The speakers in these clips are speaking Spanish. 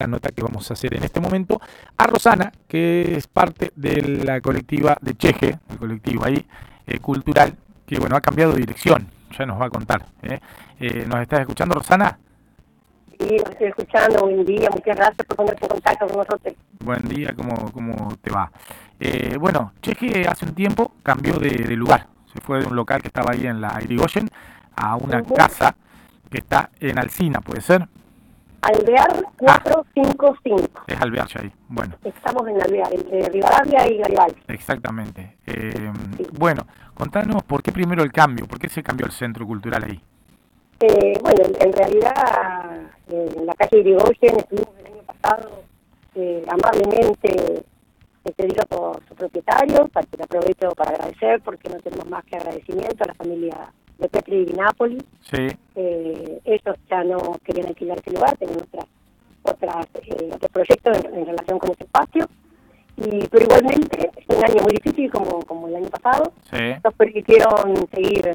la nota que vamos a hacer en este momento a Rosana, que es parte de la colectiva de Cheje, el colectivo ahí cultural, que bueno, ha cambiado de dirección, ya nos va a contar. ¿Nos estás escuchando, Rosana? Sí, lo estoy escuchando. Buen día, muchas gracias por ponerse en contacto con nosotros. Buen día, ¿cómo te va? Bueno, Cheje hace un tiempo cambió de lugar, se fue de un local que estaba ahí en la Irigoyen a una casa que está en Alsina, ¿puede ser? Alvear 455. Es Alvear ya ahí, bueno. Estamos en Alvear, entre Rivadavia y Garibaldi. Exactamente. Sí. Bueno, contanos por qué primero el cambio, por qué se cambió el centro cultural ahí. Bueno, en realidad, en la calle Irigoyen estuvimos el año pasado amablemente pedido por su propietario, para que le aprovecho para agradecer, porque no tenemos más que agradecimiento a la familia de Petri y Napoli. Sí. Ellos ya no querían alquilar ese lugar, tenían otros proyectos en relación con ese espacio, pero igualmente es un año muy difícil como el año pasado. Sí. Nos permitieron seguir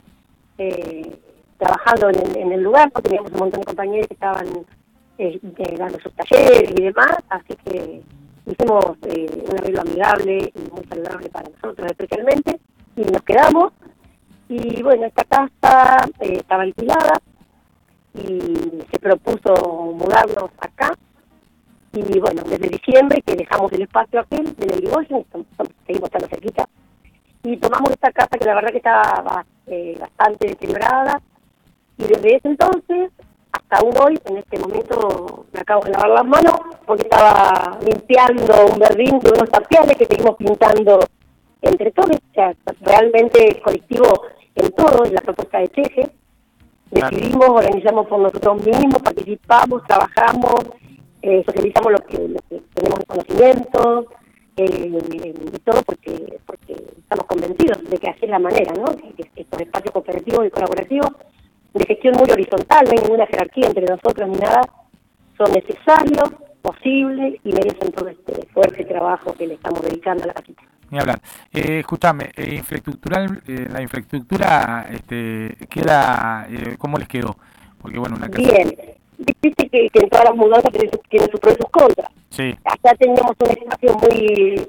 trabajando en el lugar, porque teníamos un montón de compañeros que estaban dando sus talleres y demás, así que hicimos un arreglo amigable y muy saludable para nosotros especialmente, y nos quedamos. Y bueno, esta casa estaba alquilada y se propuso mudarnos acá. Y bueno, desde diciembre que dejamos el espacio aquel de la Irigoyen, seguimos estando cerquita, y tomamos esta casa que la verdad que estaba bastante deteriorada. Y desde ese entonces hasta aún hoy, en este momento, me acabo de lavar las manos porque estaba limpiando un jardín de unos tapiales que seguimos pintando entre todos. O sea, realmente colectivo en todo, en la propuesta de Cheje. Decidimos, organizamos por nosotros mismos, participamos, trabajamos, socializamos lo que tenemos de conocimiento, y todo porque estamos convencidos de que así es la manera, ¿no? Que estos espacios cooperativos y colaborativos de gestión muy horizontal, no hay ninguna jerarquía entre nosotros ni nada, son necesarios, posibles y merecen todo este fuerte trabajo que le estamos dedicando a la casita. Ni hablar. Escúchame, la infraestructura queda, ¿cómo les quedó? Porque bueno, una casa... Bien, viste que en todas las mudanzas tienen sus pros y sus contras. Sí. Acá teníamos un espacio muy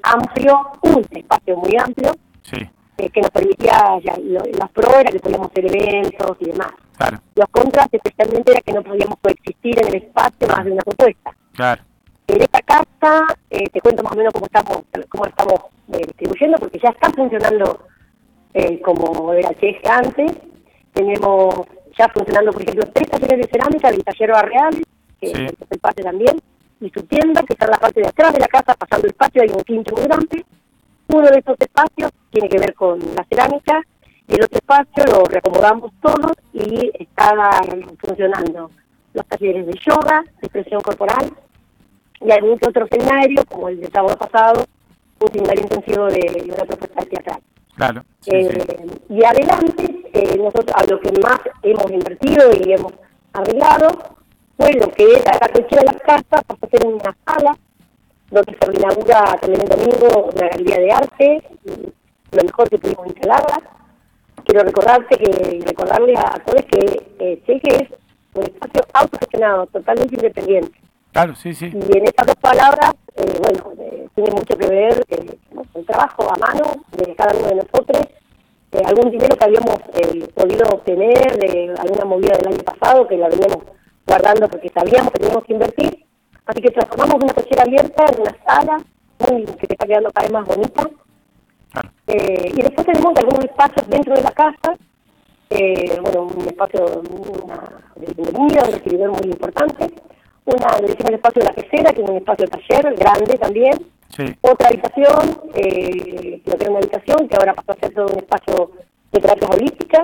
amplio, Sí. Que nos permitía, las pros era que podíamos hacer eventos y demás. Claro. Los contras especialmente era que no podíamos coexistir en el espacio más de una propuesta. Claro. En esta casa, te cuento más o menos cómo estamos distribuyendo, porque ya está funcionando como era Cheje antes. Tenemos ya funcionando, por ejemplo, 3 talleres de cerámica del taller Barreal, que Sí. es el patio también, y su tienda, que está en la parte de atrás de la casa, pasando el patio, hay un quincho muy grande. Uno de esos espacios tiene que ver con la cerámica, y el otro espacio lo reacomodamos todos y está funcionando los talleres de yoga, de expresión corporal, y algún que otro seminario, como el del sábado pasado, un seminario intensivo de una propuesta teatral. Claro. Sí, Y adelante, nosotros a lo que más hemos invertido y hemos arreglado fue lo que es la cochera de la casa, pasó a ser una sala, donde se inaugura también el domingo una galería de arte, lo mejor que pudimos instalarla. Quiero recordarle a todos que Cheje es un espacio autogestionado, totalmente independiente. Claro, sí. Y en estas 2 palabras, tiene mucho que ver el trabajo a mano de cada uno de nosotros, algún dinero que habíamos podido obtener de alguna movida del año pasado, que la veníamos guardando porque sabíamos que teníamos que invertir. Así que transformamos una cochera abierta en una sala que se está quedando cada vez más bonita. Claro. Y después tenemos algunos espacios dentro de la casa, un espacio de bienvenida, un recibidor muy importante. Le decimos el espacio de la pecera, que es un espacio de taller grande también. Sí. Otra habitación, que no tiene una habitación, que ahora pasó a ser todo un espacio de terapias holísticas.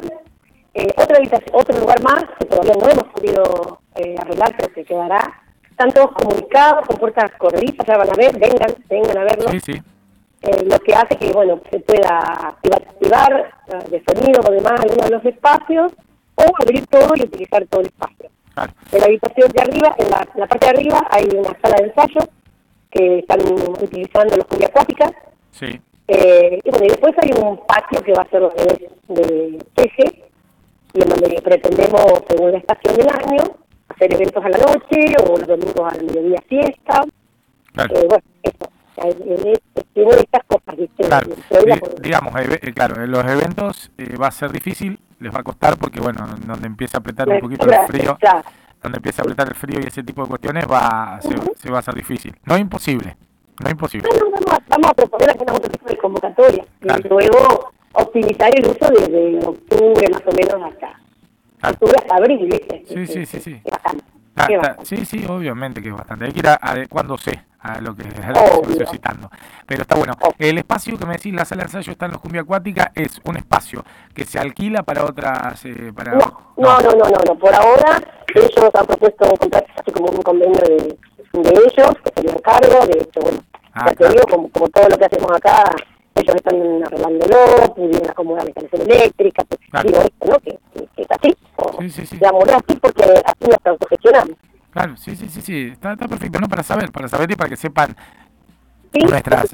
Otro lugar más, que todavía no hemos podido arreglar, pero que quedará. Están todos comunicados, con puertas corredizas, ya van a ver, vengan a verlo. Sí. Lo que hace que, se pueda activar de sonido o demás algunos de los espacios, o abrir todo y utilizar todo el espacio. Claro. En la habitación de arriba, en la parte de arriba, hay una sala de ensayo que están utilizando los cumbia acuática. Sí. Y después hay un patio que va a ser de Cheje, y en donde pretendemos, según la estación del año, hacer eventos a la noche o los domingos al mediodía fiesta. Claro. Bueno, eso. Tiene estas cosas, ¿viste? Claro, digamos, claro, en los eventos va a ser difícil, les va a costar porque, bueno, donde empieza a apretar un poquito el frío, claro. donde empieza a apretar el frío y ese tipo de cuestiones se va a hacer difícil. No es imposible, no es imposible. Vamos a proponer alguna otro tipo de convocatoria Claro. y luego optimizar el uso desde octubre más o menos hasta octubre hasta abril, ¿viste? Sí. Es bastante. Sí, obviamente que es bastante. Hay que ir adecuándose a lo que se va necesitando. Pero está bueno. El espacio que me decís, la sala de ensayo está en los Cumbia Acuática, es un espacio que se alquila para otras... No. Por ahora ellos han propuesto un contrato así como un convenio de ellos, que se les cargo. De hecho, bueno, ya te digo, como todo lo que hacemos acá, ellos están arreglándolo, pudieron acomodar la instalación eléctrica, digo esto, ¿no? Que es así. Sí. Digamos, no así porque así nos autogestionamos. Claro, sí, está perfecto, ¿no? Para saber y para que sepan nuestros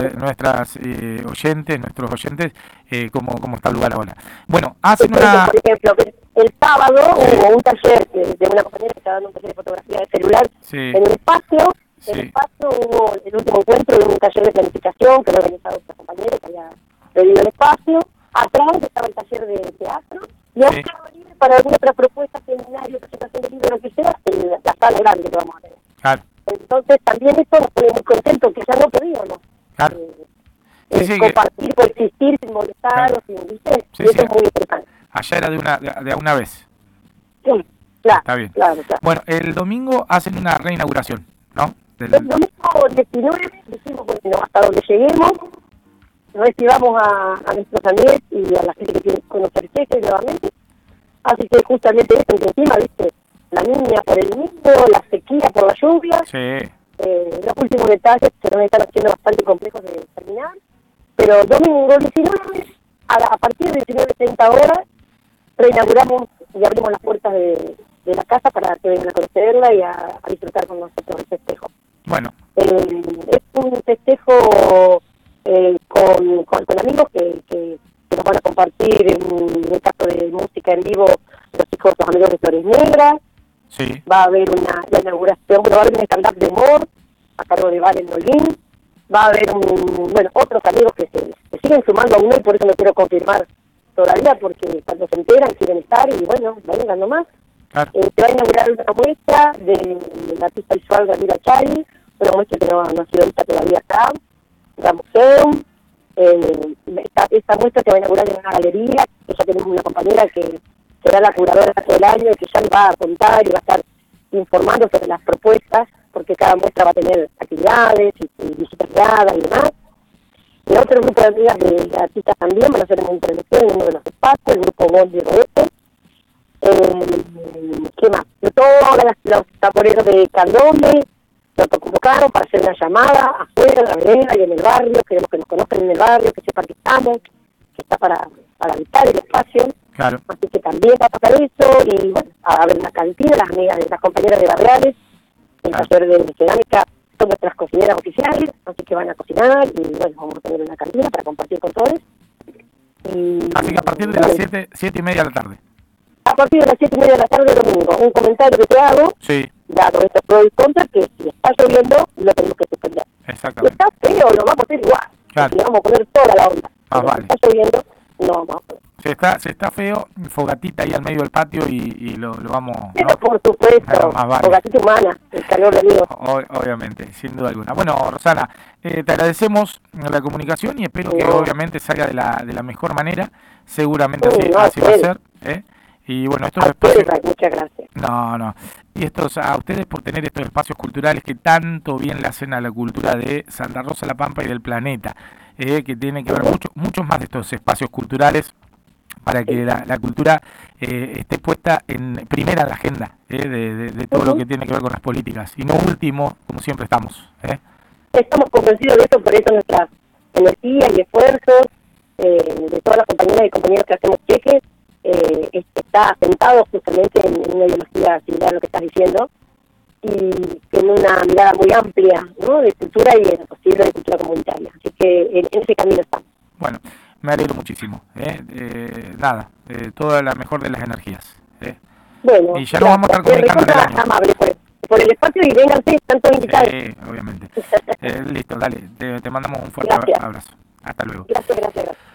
oyentes, cómo está el lugar ahora. Bueno, hacen una... Por ejemplo, el sábado hubo un taller de una compañera que estaba dando un taller de fotografía de celular en el espacio. En el espacio hubo el último encuentro de un taller de planificación que había organizado esta compañera que había pedido el espacio. Atrás estaba el taller de teatro. Y ahora estaba libre para alguna otra propuesta, seminario, presentación de libro, lo que sea, en la sala grande que vamos a tener. Claro. Entonces también esto nos pone muy contentos, que ya no podíamos compartir, coexistir sin molestar o sin, ¿viste? Y eso es muy importante. Allá era de una vez. Sí, claro. Está bien. Claro. Bueno, el domingo hacen una reinauguración, ¿no? El domingo 19 decimos, bueno, hasta donde lleguemos, recibamos a nuestros amigos y a la gente que tiene que conocer Cheque nuevamente. Así que justamente esto, que encima, ¿viste? La niña por el niño, la sequía por la lluvia. Sí. Los últimos detalles se nos están haciendo bastante complejos de terminar. Pero domingo 19, a partir de 19:30 horas, reinauguramos y abrimos las puertas de la casa para que vengan a conocerla y a disfrutar con nosotros el festejo. Bueno. Es un festejo con amigos que nos van a compartir, en el caso de música en vivo, los amigos de Flores Negras. Sí. Va a haber la inauguración, va a haber un stand-up de humor a cargo de Valen Molín. Va a haber otros amigos que se siguen sumando a uno y por eso no quiero confirmar todavía, porque cuando se enteran quieren estar y bueno, vengan nomás. Claro. Se va a inaugurar una muestra del artista visual Gabriela Chari, una muestra que no ha sido vista todavía acá, la museo. Esta muestra se va a inaugurar en una galería, que ya tenemos una compañera que será la curadora todo el año y que ya nos va a contar y va a estar informando sobre las propuestas, porque cada muestra va a tener actividades y visitas guiadas y demás. Y otro grupo de amigas de artistas también van a hacer una intervención en uno de los espacios, el grupo Bondi Roberto. ¿Qué más? Todos los taporeros de Candombe nos convocaron para hacer una llamada afuera, en la vereda y en el barrio. Queremos que nos conozcan en el barrio, que sepan que estamos, que está para habitar el espacio. Claro. Así que también va a pasar eso y bueno, a ver la cantina, las amigas de las compañeras de Barriales, el taller de cerámica, son nuestras cocineras oficiales, así que van a cocinar y bueno, vamos a tener una cantina para compartir con todos. Así que a partir de las 7:30 de la tarde. A partir de las 7:30 de la tarde domingo, un comentario que te hago, dado estos pros y contras, que si está lloviendo, lo tenemos que suspender. Exactamente. Si está feo, lo vamos a hacer igual. Claro. Y vamos a poner toda la onda. Vale. Si está lloviendo, no vamos a poner. Si está feo, fogatita ahí al medio del patio y lo vamos... Eso, ¿no? Por supuesto, fogatita humana, el calor de Dios. Obviamente, sin duda alguna. Bueno, Rosana, te agradecemos la comunicación y espero que obviamente salga de la mejor manera. Seguramente así va a ser. Y bueno, estos espacios... Muchas gracias. No. Y a ustedes por tener estos espacios culturales que tanto bien le hacen a la cultura de Santa Rosa, La Pampa y del planeta. Que tiene que ver muchos más de estos espacios culturales para que la cultura esté puesta primera en la agenda de todo lo que tiene que ver con las políticas y no último, como siempre estamos. Estamos convencidos de eso, por eso nuestras energías y esfuerzos de todas las compañeras y compañeros que hacemos Cheque está sentado justamente en una ideología similar a lo que estás diciendo y en una mirada muy amplia, ¿no?, de cultura y en lo posible de cultura comunitaria. Así que en ese camino estamos. Bueno, me alegro muchísimo. Toda la mejor de las energías. Bueno, y ya nos vamos a estar comunicando en el año. Amable, pues, por el espacio y vénganse, están todos invitados. Sí, obviamente. Listo, dale, te mandamos un fuerte Gracias. abrazo. Hasta luego. Gracias.